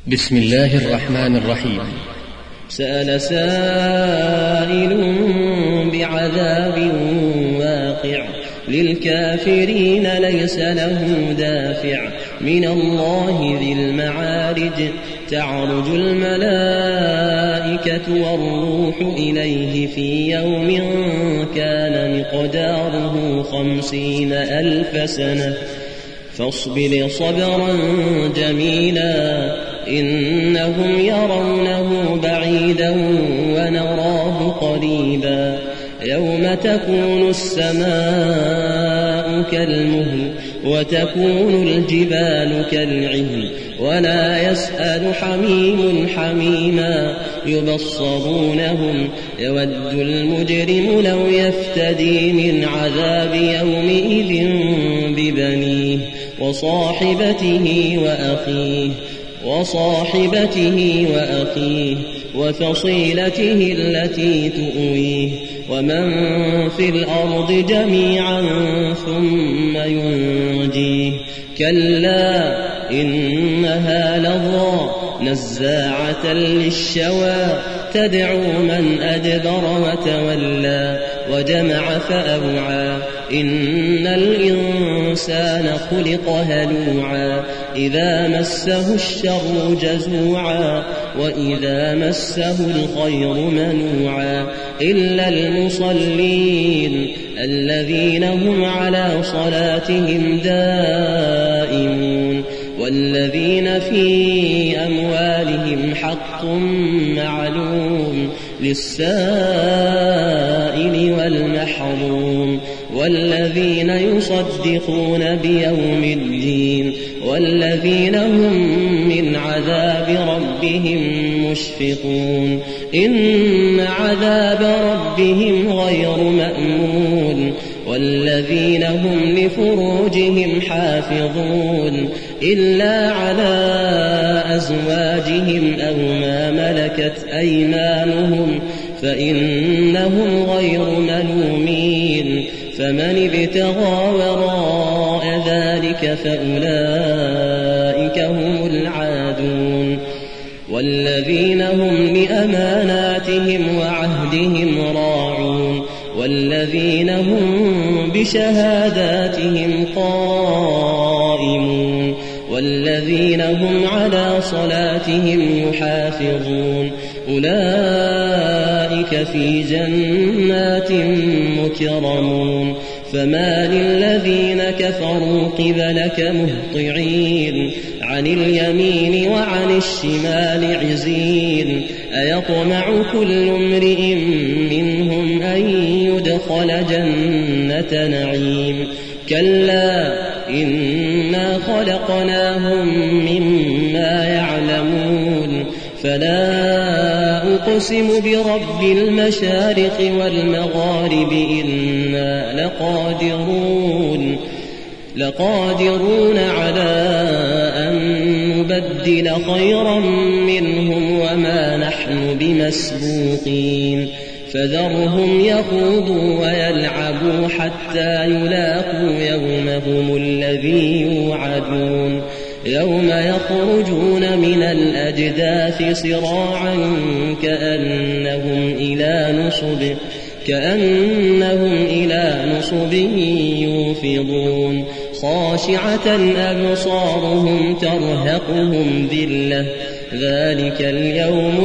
بسم الله الرحمن الرحيم. سأل سائل بعذاب واقع للكافرين ليس له دافع من الله ذي المعارج تعرج الملائكة والروح إليه في يوم كان مقداره 50,000 سنة فاصبر صبرا جميلا إنهم يرونه بعيدا ونراه قريبا يوم تكون السماء كالمهل وتكون الجبال كالعهن ولا يسأل حميم حميما يبصرونهم يود المجرم لو يفتدي من عذاب يومئذ ببنيه وصاحبته وأخيه وفصيلته التي تؤويه ومن في الأرض جميعا ثم ينجيه كلا إنها لظى نزاعة للشوى تدعو من أدبر وتولى وجمع فأوعى إن الإنسان خلق هلوعا إذا مسه الشر جزوعا وإذا مسه الخير منوعا إلا المصلين الذين هم على صلاتهم دائمون والذين في أموالهم حق معلوم للسائل والمحروم والذين يصدقون بيوم الدين والذين هم من عذاب ربهم مشفقون إن عذاب ربهم غير مأمون والذين هم لفروجهم حافظون إلا على أزواجهم أو ما ملكت أيمانهم فإنهم غير ملومين فمن ابتغى وراء ذلك فأولئك هم العادون والذين هم لأماناتهم وعهدهم راعون والذين هم بشهاداتهم قائمون والذين هم على صلاتهم يحافظون أولئك في جنات مكرمون فما للذين كفروا قبلك مهطعين عن اليمين وعن الشمال عزين أيطمع كل امرئ منهم أن يدخل جنة نعيم كلا إنا خلقناهم مما يعلمون فلا أقسم برب المشارق والمغارب إنا لقادرون على أن نبدل خيرا منهم وما نحن بمسبوقين فذرهم يخوضوا ويلعبوا حتى يلاقوا يومهم الذي يوعدون يوم يخرجون من الأجداث صراعا كأنهم إلى نصب يوفضون خاشعة أبصارهم ترهقهم ذلة ذلك اليوم